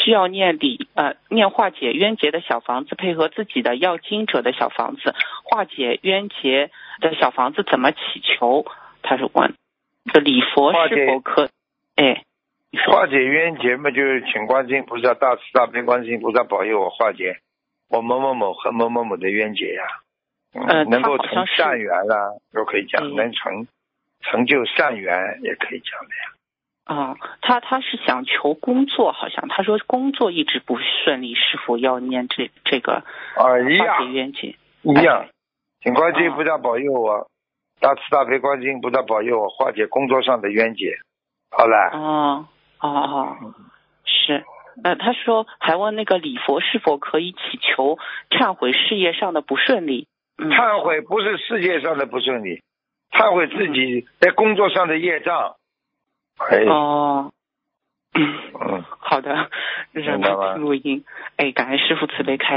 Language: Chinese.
需要念化解冤结的小房子，配合自己的要经者的小房子，化解冤结的小房子怎么祈求？他是问，这礼佛是否可？哎， 化解冤结嘛，就是请观世音菩萨大慈大悲观世音菩萨保佑我化解我某某某和某某某的冤结呀。能够成善缘啦，都可以讲，能成就善缘也可以讲的呀。 他是想求工作，好像他说工作一直不顺利，是否要念这个化解冤结？ 一样，请观世音菩萨保佑我，大慈大悲观世音菩萨保佑我化解工作上的冤结。好了。 是。他说还问那个礼佛是否可以祈求忏悔事业上的不顺利？ 忏悔不是世界上的不顺利，忏悔自己在工作上的业障。 好的，让他听录音。感恩师父慈悲开